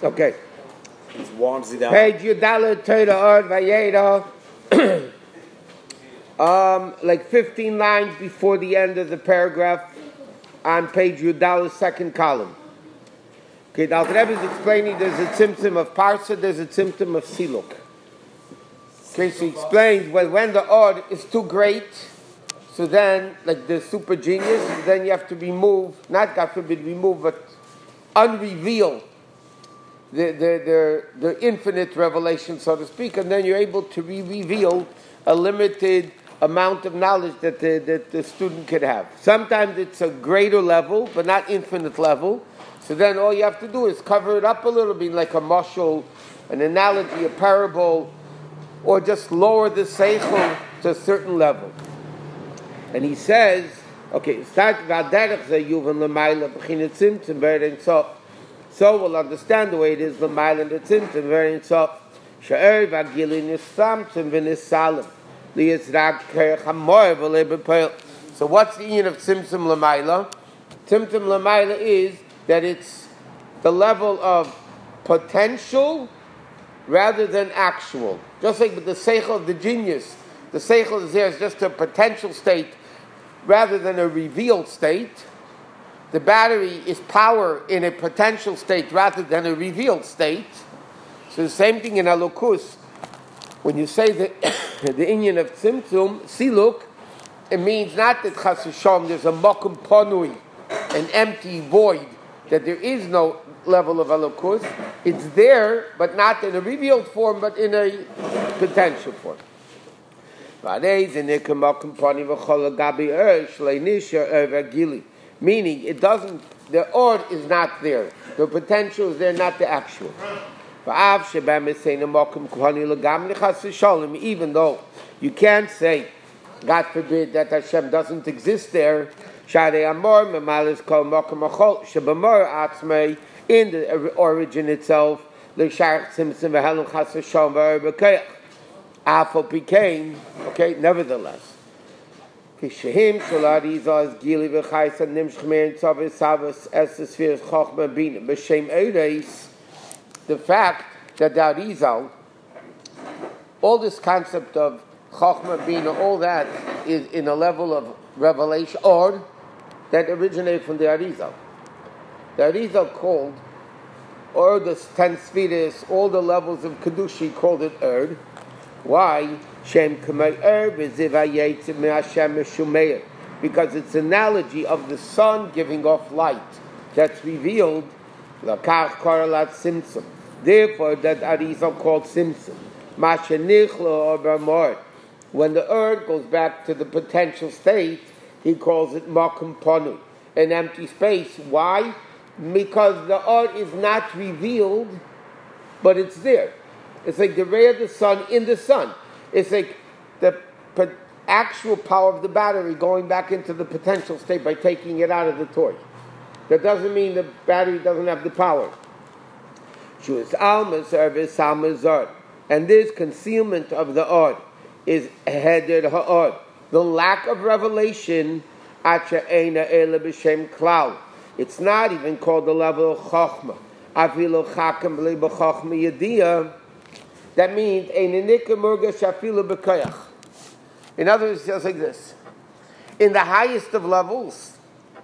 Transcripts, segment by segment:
Okay. It warms it up. Page Yudala Torah Ord Vayera. Like 15 lines before the end of the paragraph on page Yudala's second column. Okay, the Alter Rebbe is explaining there's a symptom of Parsa, there's a symptom of Siluk. Okay, so he explains when the Ord is too great, so then, like the super genius, then you have to remove, not God forbid remove, but unreveal the infinite revelation, so to speak, and then you're able to reveal a limited amount of knowledge that the student could have. Sometimes it's a greater level, but not infinite level. So then all you have to do is cover it up a little bit, like a mashal, an analogy, a parable, or just lower the seichel to a certain level. And he says, okay, start v'aderech ze yuvan l'mayla b'chinet tzimtzum v'erein sof. So we'll understand the way it is l'mayla and the tzimtzum v'erein sof. She'er v'agili nissamtzum v'nissalim li'yizrak kerech hamoy v'lei b'peil. So what's the meaning of tzimtzum l'mayla? Tzimtzum l'mayla is that it's the level of potential rather than actual. Just like with the seichel of the genius, the seichel is there is just a potential state rather than a revealed state. The battery is power in a potential state rather than a revealed state. So the same thing in Elokus. When you say the inyan of Tzimtzum, Siluk, it means not that Chas v'Shalom there's a Mokum Ponui, an empty void, that there is no level of Elokus. It's there, but not in a revealed form, but in a potential form. Meaning, it doesn't, the Ord is not there. The potential is there, not the actual. Even though you can't say, God forbid, that Hashem doesn't exist there, in the origin itself, became, okay, nevertheless. The fact that the Arizal, all this concept of Chochmah, Bina, all that is in a level of revelation, or that originated from the Arizal. The Arizal called, or the 10 Sfiris, all the levels of Kedushi called it Erd. Why? Because it's an analogy of the sun giving off light that's revealed. Therefore, that Arizal called Simson. When the Erd goes back to the potential state, he calls it Makum Ponu, an empty space. Why? Because the Erd is not revealed, but it's there. It's like the ray of the sun in the sun. It's like the actual power of the battery going back into the potential state by taking it out of the torch. That doesn't mean the battery doesn't have the power. And this concealment of the Ord is heder ha'od, the lack of revelation. It's not even called the level of Chochmah. That means in other words, just like this. In the highest of levels,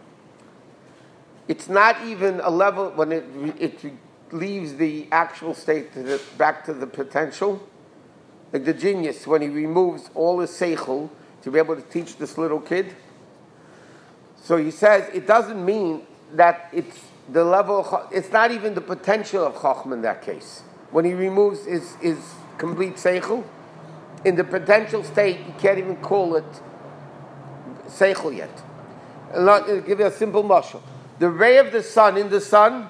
it's not even a level when it leaves the actual state back to the potential. Like the genius, when he removes all his seichel to be able to teach this little kid. So he says it doesn't mean that it's the level of, it's not even the potential of Chochmah in that case. When he removes his complete seichel, in the potential state, you can't even call it seichel yet. I'll give you a simple mashal. The ray of the sun in the sun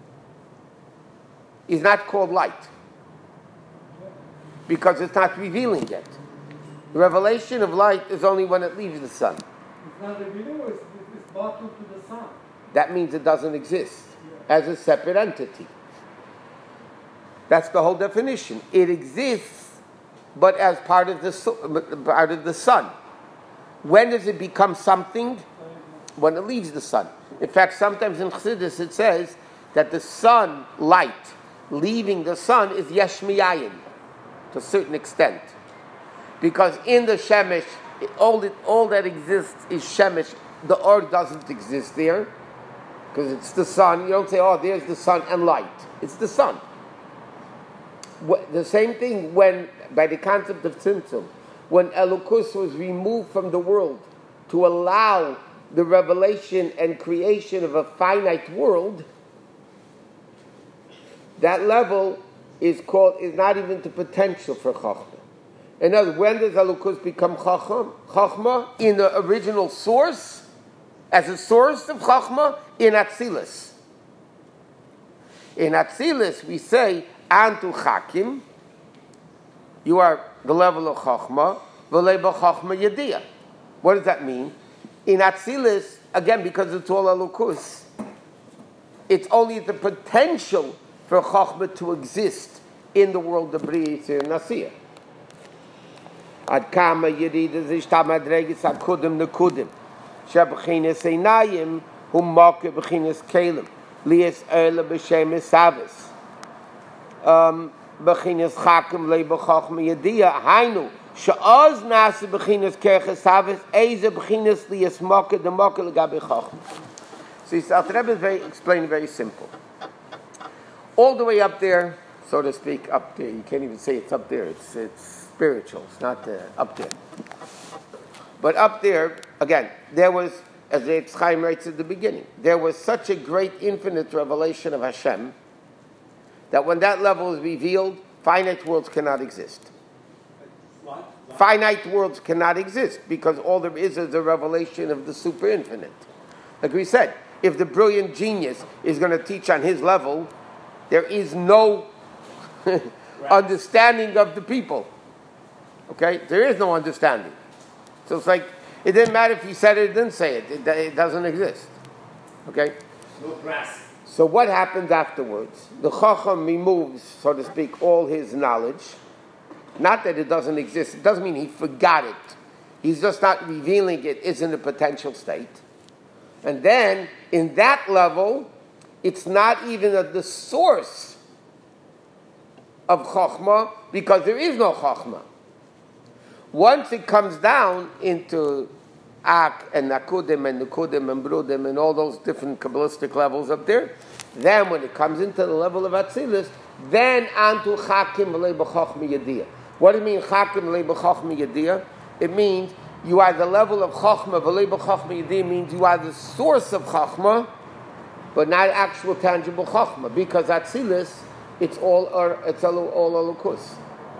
is not called light because it's not revealing yet. The revelation of light is only when it leaves the sun. It's not revealing, it's bottom to the sun. That means it doesn't exist as a separate entity. That's the whole definition. It exists, but as part of the sun. When does it become something? When it leaves the sun. In fact, sometimes in Chassidus it says that the sun light leaving the sun is yesh miyayin, to a certain extent. Because in the shemesh, all that exists is shemesh. The or doesn't exist there, because it's the sun. You don't say, oh, there's the sun and light. It's the sun. The same thing when, by the concept of tzimtzum, when Elokus was removed from the world to allow the revelation and creation of a finite world, that level is not even the potential for Chachma. In other words, when does Elokus become Chachma? In the original source, as a source of Chachma, in Atzilus. In Atzilus, we say, Antu Chakim, you are the level of Chachma, V'leba Chachma Yediyah. What does that mean? In Atzilus, again, because it's all Elokus, it's only the potential for Chachma to exist in the world of B'riyah and Nasiyah. Ad kama Yerida zishta madregis akudim nekudim, shebchinas einayim humake bchinas kelim, lias erle b'shem esavis. B'chinas chakim leba chachma yediyah hainu she'oz nasa b'chinas kerches havis eze b'chinas lias moke de moke legabe chachma. So the Alter Rebbe is explaining very simple. All the way up there, so to speak, up there. You can't even say it's up there. It's spiritual. It's not up there. But up there, again, there was, as the Eitz Chaim writes at the beginning, there was such a great infinite revelation of Hashem that when that level is revealed, finite worlds cannot exist. What? Finite worlds cannot exist because all there is a revelation of the super infinite. Like we said, if the brilliant genius is going to teach on his level, there is no understanding of the people. Okay? There is no understanding. So it's like, it didn't matter if he said it or didn't say it. It doesn't exist. Okay? No grasp. So what happens afterwards? The Chacham removes, so to speak, all his knowledge. Not that it doesn't exist. It doesn't mean he forgot it. He's just not revealing it. It's in a potential state. And then, in that level, it's not even at the source of Chachma, because there is no Chachma. Once it comes down into Ak and Nakudim and Nukudim and Brudim and all those different Kabbalistic levels up there, then when it comes into the level of Atzilus, then Antu Chakim V'lei B'Chachma Yediyah. What do you mean Chakim V'lei B'Chachma Yediyah? It means you are the level of Chachma. V'lei B'Chachma Yediyah means you are the source of Chachma, but not actual tangible Chachma, because Atzilus, it's all Elokus.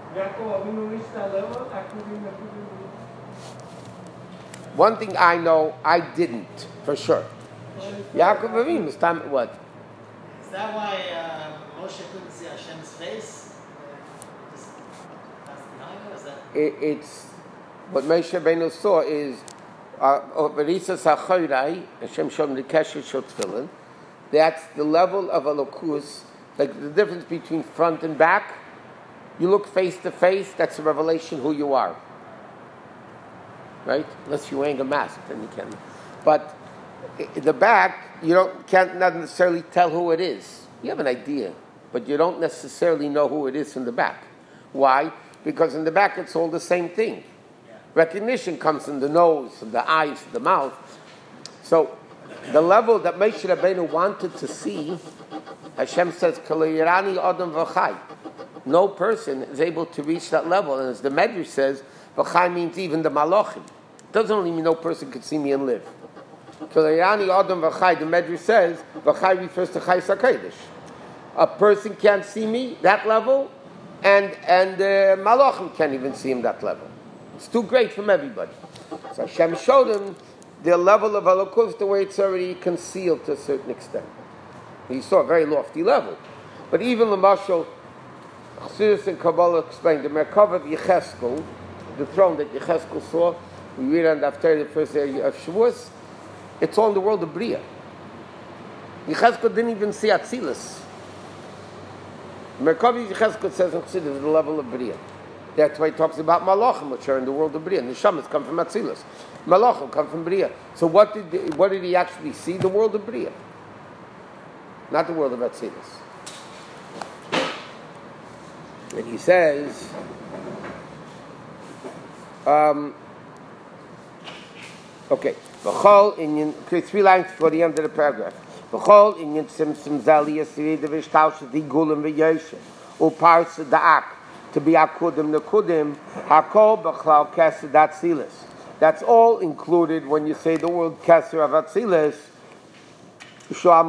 One thing I know, I didn't, for sure. Yaakov Avinu, it's time, what? Is that why Moshe couldn't see Hashem's face? Just passed behind him? Is that? It's, what Moshe Rabbeinu saw is, Verisa Sachorai, Hashem showed him the Kesher Shel Tefillin. That's the level of Elokus, like the difference between front and back. You look face to face, that's a revelation who you are. Right? Unless you're wearing a mask, then you can. But in the back, can't not necessarily tell who it is. You have an idea, but you don't necessarily know who it is from the back. Why? Because in the back, it's all the same thing. Recognition comes from the nose, from the eyes, from the mouth. So, the level that Moshe Rabbeinu wanted to see, Hashem says, "K'lo adam v'chai." No person is able to reach that level. And as the Medrash says, v'chai means even the malachim. It doesn't only mean no person could see me and live. K'lo adam v'chai, the Medrash says, v'chai refers to Chai Sakodesh. A person can't see me, that level, and malachim can't even see him that level. It's too great from everybody. So Hashem showed him the level of Elokus, the way it's already concealed to a certain extent. He saw a very lofty level. But even the Mashal, Chassidus and Kabbalah explained, the Merkava of Yecheskel, the throne that Yecheskel saw, we read on after the first day of Shavuos, it's all in the world of Bria. Yecheskel didn't even see Atzilus. Merkava of Yecheskel says in Chassidus, the level of Bria. That's why he talks about Malachim, which are in the world of Bria. And the Neshamas come from Atzilus. Malachim come from Bria. So what did he actually see? The world of Bria. Not the world of Atzilus. And he says, okay, three lines for the end of the paragraph. V'chol inyan simsim zali yasiri de v'shtalsh di gulim v'yoshem u'parsa da'ak to be akudim nekudim hakol b'chlal keser datzilis. That's all included when you say the word keser of atzilis. So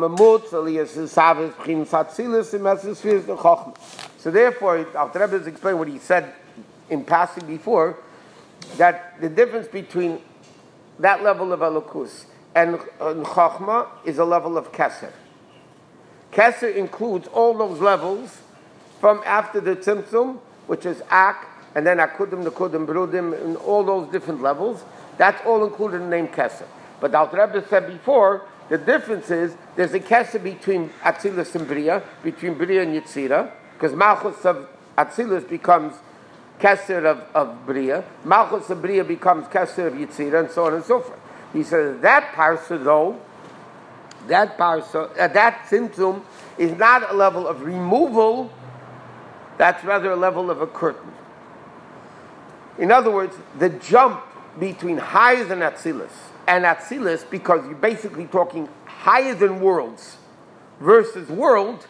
therefore, Alter Rebbe has explained what he said in passing before, that the difference between that level of Elokus and Chochmah is a level of Keser. Keser includes all those levels from after the Tzimtzum, which is Ak, and then Akudim, Nekudim, Brudim, and all those different levels. That's all included in the name Keser. But Alter Rebbe said before, the difference is there's a Keser between Atzilus and Bria, between Bria and Yetzira, because Malchus of Atzilus becomes Keser of Bria, Malchus of Bria becomes Keser of Yetzira, and so on and so forth. He says that parsa though, that Tzimtzum is not a level of removal, that's rather a level of a curtain. In other words, the jump between higher than Atzilus and Atzilus, because you're basically talking higher than worlds versus world,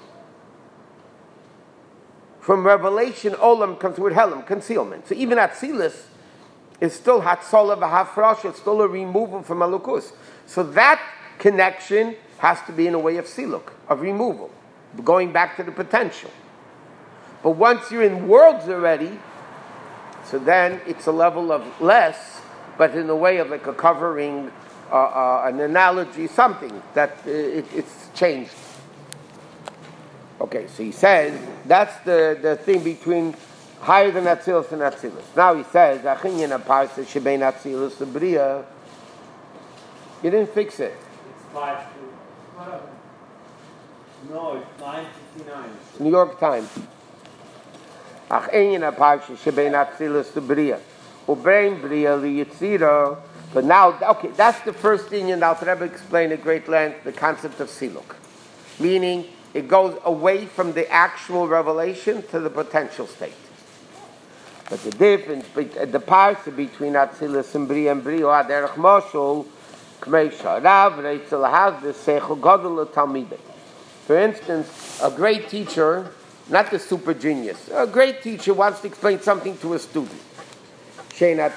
from revelation, Olam comes with Helam, concealment. So even Atzilus is still Hatzola v'Hafrosh, it's still a removal from Elokus. So that connection has to be in a way of Siluk, of removal, going back to the potential. But once you're in worlds already, so then it's a level of less, but in a way of like a covering, an analogy, something that it's changed. Okay, so he says that's the thing between higher than Atzilus and Atzilus. Now he says, Achinyan aparsa shebein Atzilus and Bria. You didn't fix it. It's 5 to... No, it's 9:59. New York Times. Achinyan aparsa shebein Atzilus and Bria. Ubein Bria liyitzira. But now, okay, that's the first thing, and Alter Rebbe explained at great length the concept of Siluk. Meaning, it goes away from the actual revelation to the potential state. But the difference, the parts between Atzilus and Bria Aderech Moshul, K'mei Rav Reitzel has the Seichel Gadol Talmidei. For instance, a great teacher, not the super genius, a great teacher wants to explain something to a student. The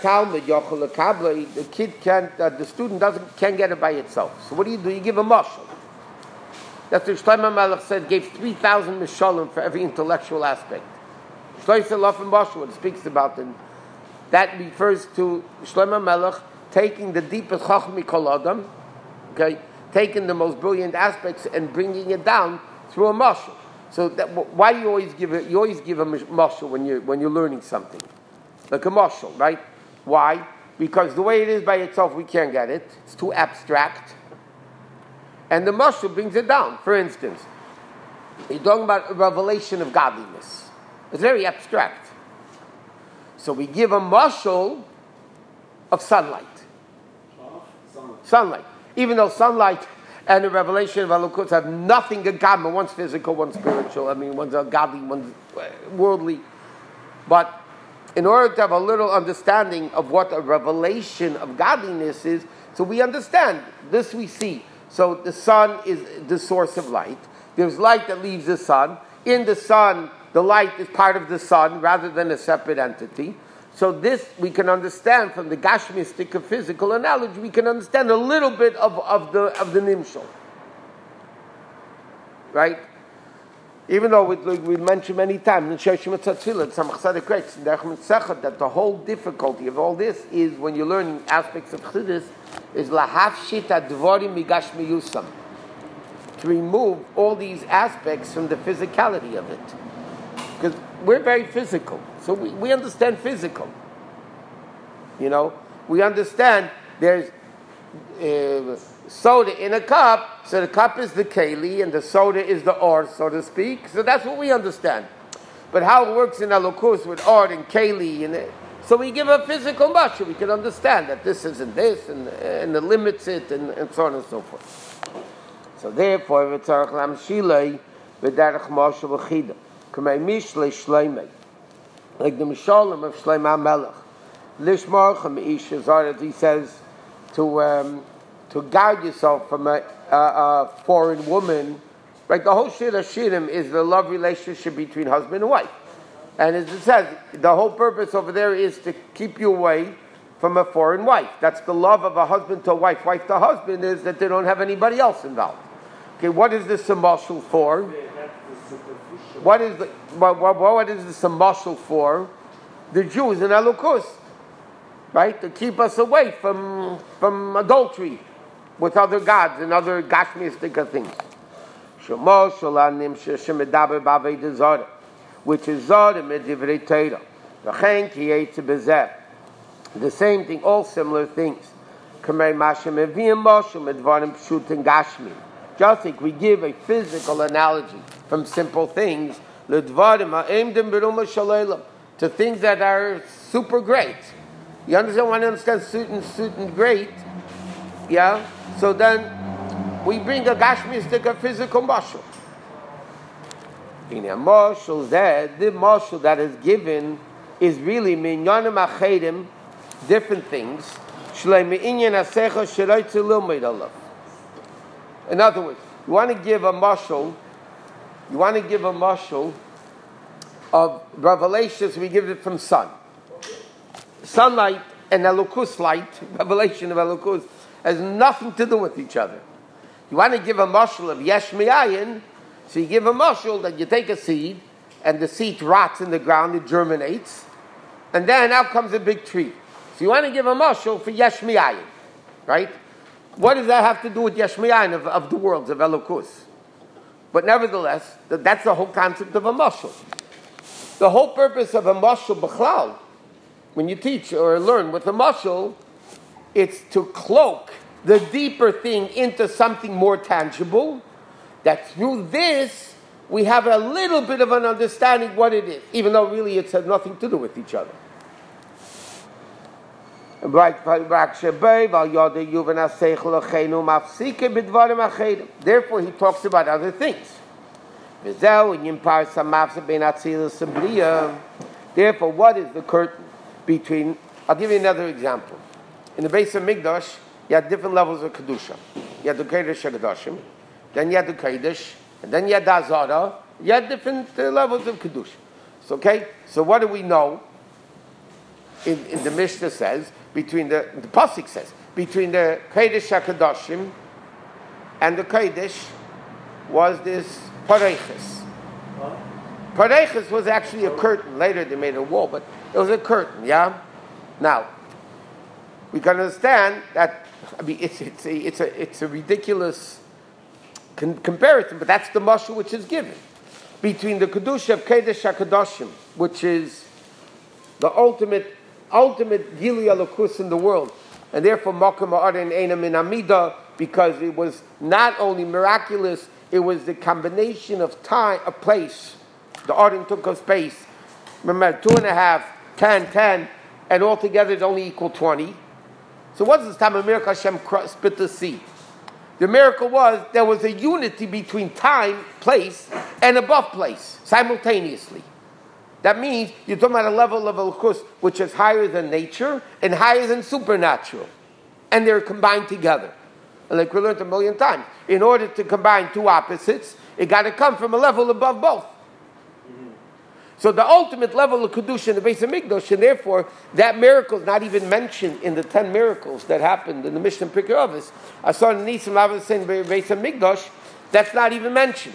kid can't, the student can't get it by itself. So what do? You give a mashal. That's what Shlomo Melech said, gave 3,000 mishalim for every intellectual aspect. Shlomo Lafim Mashal, what it speaks about, and that refers to Shlomo Melech taking the deepest chachmi kol adam, okay, taking the most brilliant aspects and bringing it down through a mashal. So why do you always give it? You always give a mashal when you're learning something. Like a mashal, right? Why? Because the way it is by itself, we can't get it. It's too abstract. And the mashal brings it down. For instance, you're talking about a revelation of godliness. It's very abstract. So we give a mashal of sunlight. Sunlight. Even though sunlight and the revelation of Elokus have nothing in common. One's physical, one's spiritual. I mean, one's godly, one's worldly. But in order to have a little understanding of what a revelation of godliness is, so we understand, this we see. So the sun is the source of light. There's light that leaves the sun. In the sun, the light is part of the sun rather than a separate entity. So this we can understand from the Gashmistic of physical analogy. We can understand a little bit of the Nimshal. Right? Even though we mentioned many times in Shoshim Tzatzilah, Tzamach Tzaddik writes in Derech Mitzachot that the whole difficulty of all this is when you're learning aspects of Chassidus is lahafshit advorim migashmi yusam, to remove all these aspects from the physicality of it, because we're very physical, so we understand physical. You know, we understand there's soda in a cup, so the cup is the keli and the soda is the or, so to speak. So that's what we understand. But how it works in Elokus with or and keli, and so we give a physical mashal. We can understand that this isn't this, and it limits it, and so on and so forth. So therefore, v'tzarech lamshilei v'derech mashal v'chida k'mei mishlei shleimei like the Mishalim of Shlomo HaMelech. Lishmar Ish Zara, he says, to guard yourself from a foreign woman. Right, the whole shir of shirim is the love relationship between husband and wife. And as it says, the whole purpose over there is to keep you away from a foreign wife. That's the love of a husband to a wife. Wife to husband is that they don't have anybody else involved. Okay, what is this a mashal for? What is the mashal for? The Jews in Elukus, right? To keep us away from adultery with other gods and other gashmistic things. Which is Zara Medivrei Torah. The same thing, all similar things. Just like we give a physical analogy from simple things to things that are super great. You understand? When I understand certain great, yeah? So then we bring a gashmistic, a physical mashal. In a mashal, the mashal that is given is really minyanim achedim, different things. In other words, you want to give a mashal of revelations. We give it from sun. Sunlight and Elukus light, revelation of Elukus, has nothing to do with each other. You want to give a mashal of yesh mi'ayin, so you give a mashal that you take a seed, and the seed rots in the ground, it germinates, and then out comes a big tree. So you want to give a mashal for yesh mi'ayin, right? What does that have to do with yesh mi'ayin of the worlds of Elukus? But nevertheless, that's the whole concept of a mashal. The whole purpose of a mashal b'chlal, when you teach or learn with a mashal, it's to cloak the deeper thing into something more tangible, that through this we have a little bit of an understanding what it is, even though really it has nothing to do with each other. Therefore he talks about other things. Therefore, what is the curtain between... I'll give you another example. In the base of Mikdash, you had different levels of Kedusha. You had the Kodesh HaKadoshim, then you had the Kodesh, and then you had the Azara. You had different levels of Kedusha. So what do we know? In the Mishnah says, the Pasuk says, between the Kodesh HaKadoshim and the Kodesh was this Pareiches. Pareiches was actually a curtain. Later they made a wall, but it was a curtain, yeah? Now, we can understand that, it's a ridiculous comparison, but that's the mashal which is given. Between the Kedusha of Kodesh HaKadoshim, which is the ultimate Gili Elokus in the world, and therefore Makom Ha'aron Eina Min Amida, because it was not only miraculous, it was the combination of time, a place. The Aron took up space. Remember, 2.5, 10, and altogether it only equal 20. So what's this time of miracle? Hashem split the sea. The miracle was there was a unity between time, place, and above place, simultaneously. That means you're talking about a level of Elokus which is higher than nature and higher than supernatural. And they're combined together. And like we learned a million times, in order to combine two opposites, it got to come from a level above both. So the ultimate level of Kedusha in the base of Mikdash, and therefore that miracle is not even mentioned in the 10 miracles that happened in the Mishnah Pirkei Avos. I saw in Nisim Lavas in the base of Mikdash, that's not even mentioned.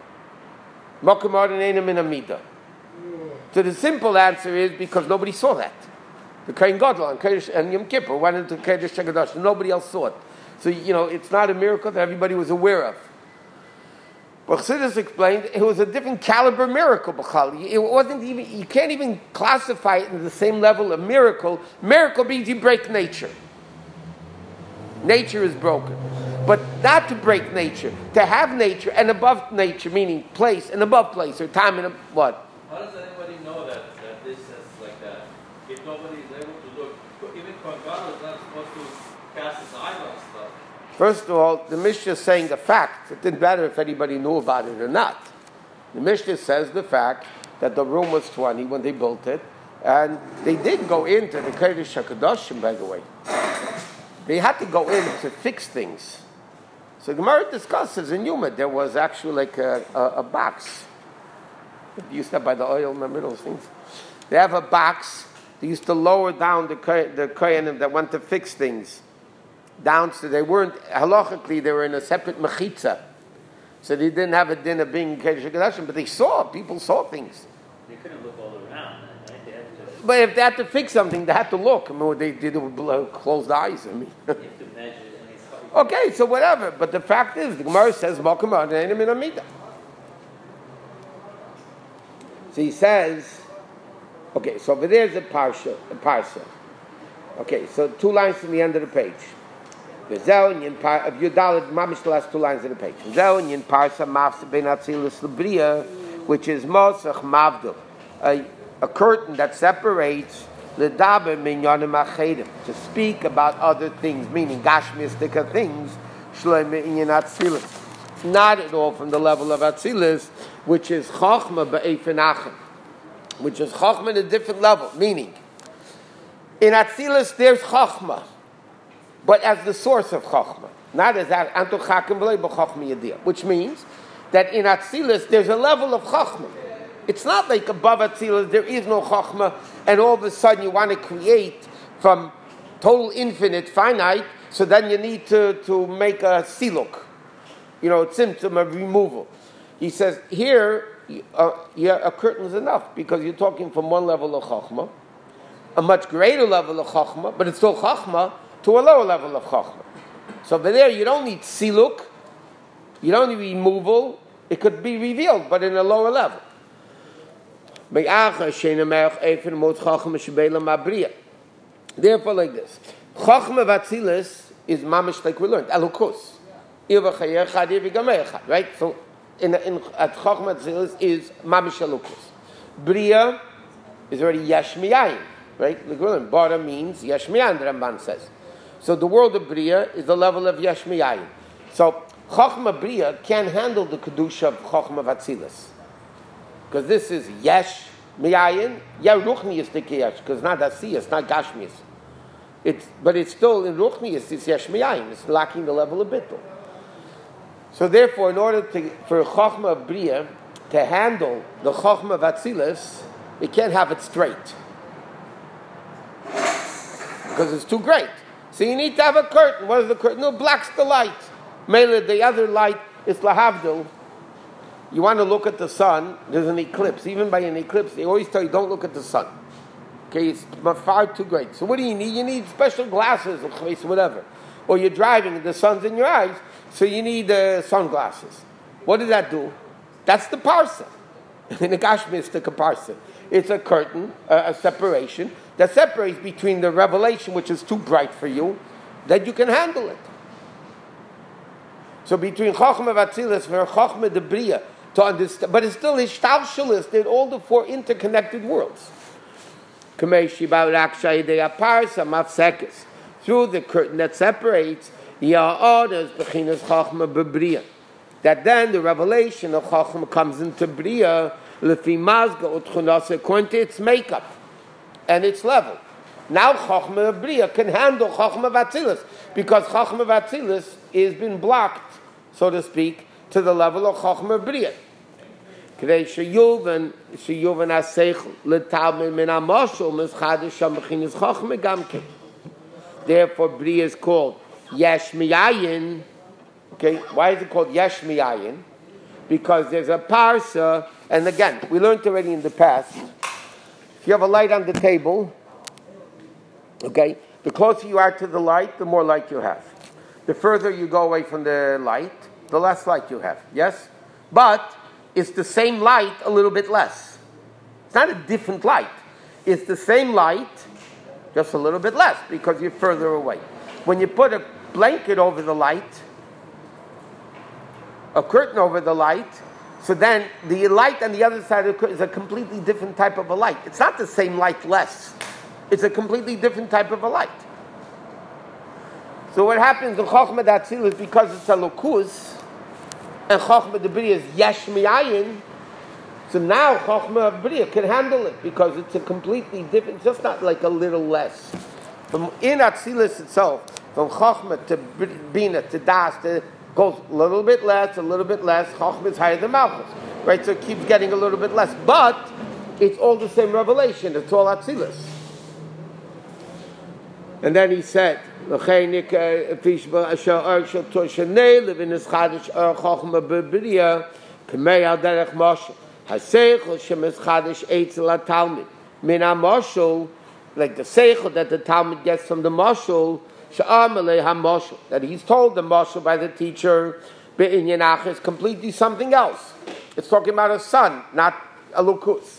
Makom Ha'aron Eina Min Amida. So the simple answer is because nobody saw that. The Kohen Gadol and Yom Kippur went into Kodesh HaKadosh, nobody else saw it. So, it's not a miracle that everybody was aware of. But Chassidus explained it was a different caliber miracle. It wasn't even, you can't even classify it in the same level of miracle. Miracle means you break nature. Nature is broken. But not to break nature, to have nature and above nature, meaning place and above place, or time and what? How does anybody know that this is like that? If nobody is able to look, even Kohen Gadol is not supposed to cast his eye on stuff. First of all, the Mishnah is saying the fact. It didn't matter if anybody knew about it or not. The Mishnah says the fact that the room was 20 when they built it, And they did go into the Kodesh HaKadoshim, by the way. They had to go in to fix things. So Gemara discusses in Yuma, there was actually like a box. You used to buy the oil, remember those things? They have a box. They used to lower down the kohanim that went to fix things down, so they weren't, halachically, they were in a separate mechitza. So they didn't have a din of being Kodesh HaKadoshim, but people saw things. They couldn't look all around, right? They had to... But if they had to fix something, they had to look. I mean, what they did with closed eyes. I mean. You have to measure it. Okay, so whatever. But the fact is, the Gemara says, Malkum Adonai min Amida. So he says, okay, so over there's a parsa. Okay, so 2 lines from the end of the page. Of Yudalad, mamish the last 2 lines of the page. Zeonyin parsa mafsa ben atzilus lebriya, which is mosach mavdul, a curtain that separates ledaber minyanim achedim, to speak about other things, meaning gashmistika things, shloime inyan atzilus, not at all from the level of atzilus, which is chachma be'efen achem, which is chachma at a different level, meaning in atzilus there's chachma, but as the source of chachma, not as anto chakim v'lei b'chachma yadiyah, which means that in atzilus there's a level of chachma. It's not like above atzilus there is no chachma, and all of a sudden you want to create from total infinite finite, so then you need to make a siluk, a symptom of removal. He says here a curtain is enough because you're talking from one level of chachma, a much greater level of chachma, but it's still chachma, to a lower level of chachma. So over there you don't need siluk, you don't need removal, it could be revealed, but in a lower level. Therefore, like this, chachma v'atzilus is mamish like we learned, elukus, right? So, at chachma v'atzilus is mamish elukus. Bria is already yesh miyayin, right? Like we learned, bara means yesh miyayin. The Ramban says. So the world of bria is the level of yesh miyayin. So chachma bria can't handle the kedusha of chachma v'atzilus. Because this is yesh miyayin, ruchnius the yesh, because not asiyah, it's not gashmius. But it's still in ruchnius, it's yesh miyayin, it's lacking the level of bittul. So therefore, in order for chachma of bria to handle the chachma of atzilus, it can't have it straight. Because it's too great. So you need to have a curtain. What is the curtain? No, blocks the light. Mele, the other light is lahavdil. You want to look at the sun, there's an eclipse. Even by an eclipse, they always tell you, don't look at the sun. Okay, it's far too great. So what do you need? You need special glasses, or whatever. Or you're driving, the sun's in your eyes, so you need sunglasses. What does that do? That's the parsa. In the Gashmistic parsa. It's a curtain, a separation, that separates between the revelation, which is too bright for you, that you can handle it. So between Chachma v'Atzilus and Chachma de Bria, to understand, but it's still Hishtalshalis in all the 4 interconnected worlds. Through the curtain that separates, that then the revelation of Chachma comes into Bria, according to its makeup and its level. Now Chachma of Bria can handle Chachma v'Atzilus, because Chachma v'Atzilus has been blocked, so to speak, to the level of Chachma of Bria. Therefore, Bria is called Yesh Miyayin. Okay, why is it called Yesh Miyayin? Because there's a parsa, and again, we learned already in the past, if you have a light on the table, okay, the closer you are to the light, the more light you have. The further you go away from the light, the less light you have. Yes? But it's the same light, a little bit less. It's not a different light. It's the same light, just a little bit less, because you're further away. When you put a blanket over the light, a curtain over the light, so then the light on the other side of the curtain is a completely different type of a light. It's not the same light less. It's a completely different type of a light. So what happens in Chochmah D'Atzilus is because it's a lokus, and Chochmah D'Bria is yesh miyayin, so So now Chochmah of Bria can handle it because it's a completely different, just not like a little less. From in Atzilus itself, from Chochmah to Bina to Das, goes a little bit less. Chochmah is higher than Malchus, right? So it keeps getting a little bit less, but it's all the same revelation. It's all Atzilus. And then he said, like the seichel that the Talmud gets from the mashal, that he's told the mashal by the teacher, is completely something else. It's talking about a son, not a lukus.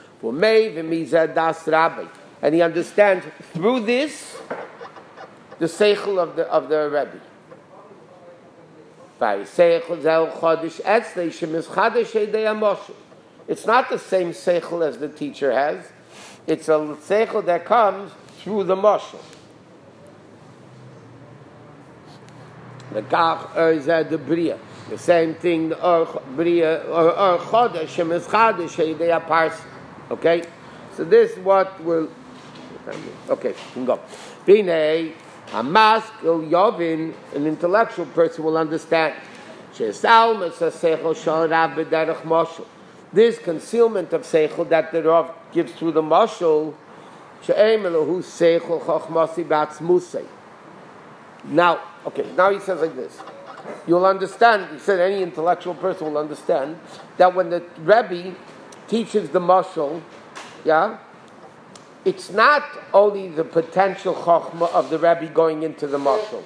And he understands through this the seichel of the Rebbe. It's not the same seichel as the teacher has. It's a seichel that comes through the mashal. The same thing, okay? So this is what will... Okay, you can go. Bine, Hamaskil Yovin, an intellectual person will understand. This concealment of seichel that the Rav gives through the mashal, now, okay, now he says like this. You'll understand, he said any intellectual person will understand, that when the Rebbe teaches the mashal, yeah, it's not only the potential chokhmah of the Rebbe going into the mashal.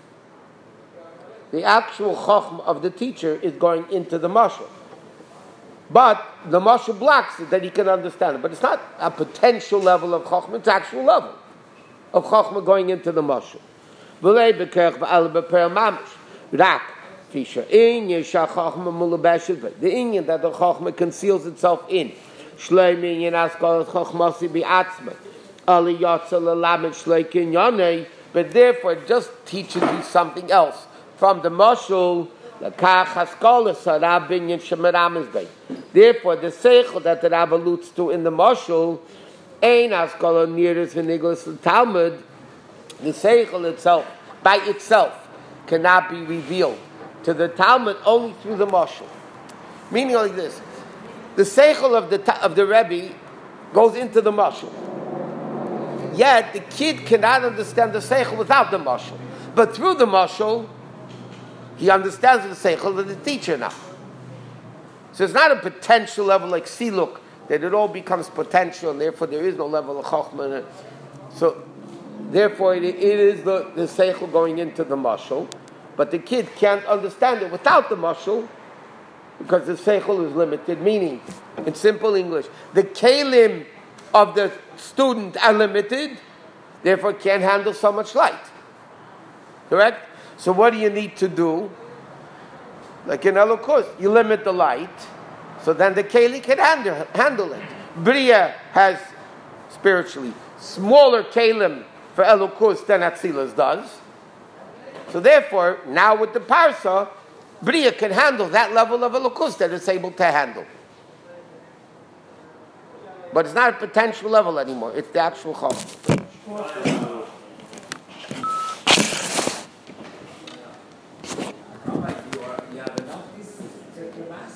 The actual chokhmah of the teacher is going into the mashal. But the mashal blocks it that he can understand it. But it's not a potential level of chokhmah, it's actual level of chokhmah going into the mashal. The inyan that the chokhmah conceals itself in. But therefore it just teaches you something else. From the mashal, therefore the seichel that the Rav alludes to in the mashal, the seichel itself, by itself, cannot be revealed to the Talmud only through the mashal. Meaning like this. The seichel of the Rebbe goes into the mashal. Yet the kid cannot understand the seichel without the mashal. But through the mashal, he understands the seichel of the teacher now. So it's not a potential level like siluk, that it all becomes potential, and therefore there is no level of chokhmah. So therefore it is the seichel going into the mashal, but the kid can't understand it without the mashal, because the seichel is limited, meaning, in simple English, the kelim of the student are limited, therefore can't handle so much light. Correct? So what do you need to do? Like in Elokus, you limit the light, so then the keli can handle it. Bria has, spiritually, smaller kelim for Elokus than Atzilus does. So therefore, now with the Parsa, Bria can handle that level of Elokus that it's able to handle. But it's not a potential level anymore. It's the actual Chacham.